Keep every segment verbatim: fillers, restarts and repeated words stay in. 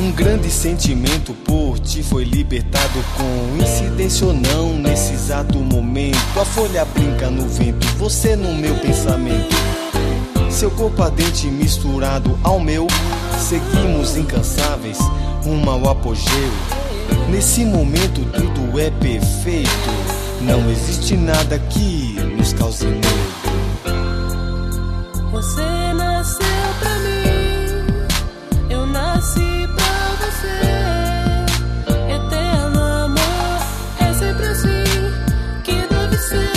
Um grande sentimento por ti foi libertado, coincidência ou não, nesse exato momento. A folha brinca no vento, você no meu pensamento. Seu corpo ardente misturado ao meu, seguimos incansáveis rumo ao apogeu. Nesse momento tudo é perfeito, não existe nada que nos cause medo. Você nasceu pra mim, eu nasci pra você. Eterno amor, é sempre assim que deve ser.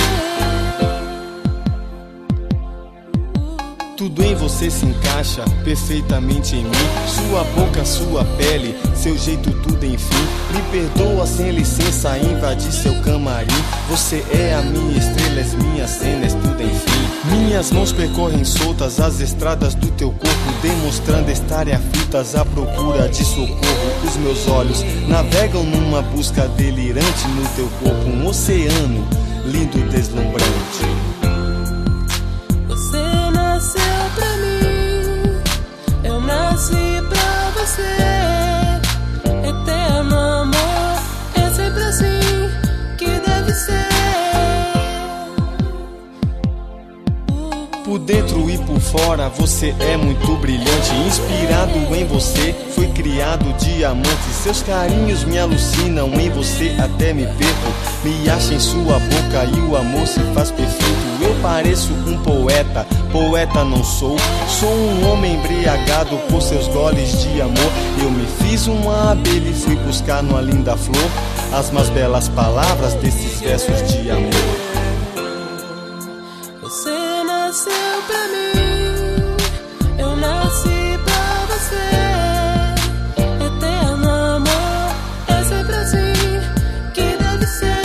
Tudo em você se encaixa perfeitamente em mim. Sua boca, sua pele, seu jeito, tudo enfim. Me perdoa sem licença, invadir seu camarim. Você é a minha estrela, és minha cena, és tudo enfim. Minhas mãos percorrem soltas as estradas do teu corpo, demonstrando estarem aflitas à procura de socorro. Os meus olhos navegam numa busca delirante no teu corpo, um oceano lindo, deslumbrante. Você nasceu pra mim, eu nasci pra você. Eterno amor, é sempre assim que deve ser. Por dentro e por fora você é muito brilhante. Inspirado em você, foi criado diamante. Seus carinhos me alucinam, em você até me perco. Me acha em sua boca e o amor se faz perfeito. Eu pareço um poeta, poeta não sou. Sou um homem embriagado por seus goles de amor. Eu me fiz uma abelha e fui buscar numa linda flor as mais belas palavras desses versos de amor. Você nasceu pra mim, eu nasci pra você. Eterno amor, é sempre assim que deve ser.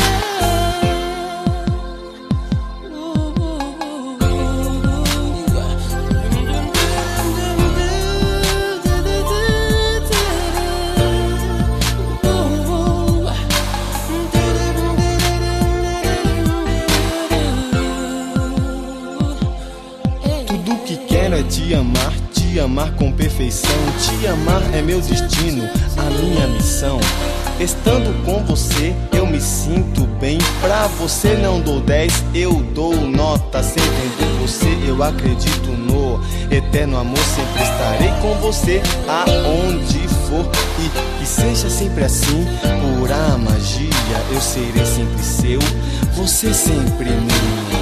Tudo que quero é te amar, te amar com perfeição. Te amar é meu destino, a minha missão. Estando com você, eu me sinto bem. Pra você não dou dez, eu dou nota cem. Tendo você, eu acredito no eterno amor. Sempre estarei com você aonde for. E que seja sempre assim, pura magia. Eu serei sempre seu, você sempre minha.